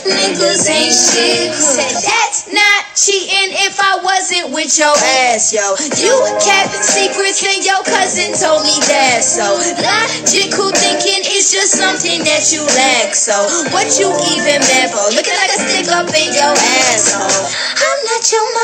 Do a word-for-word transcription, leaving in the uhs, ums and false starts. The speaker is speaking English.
niggas ain't shit. Said that's not cheating if I wasn't with your ass, yo. You kept secrets and your cousin told me that, so logical thinking is just something that you lack. So what you even mad for? Looking like a stick up in your asshole. I'm not your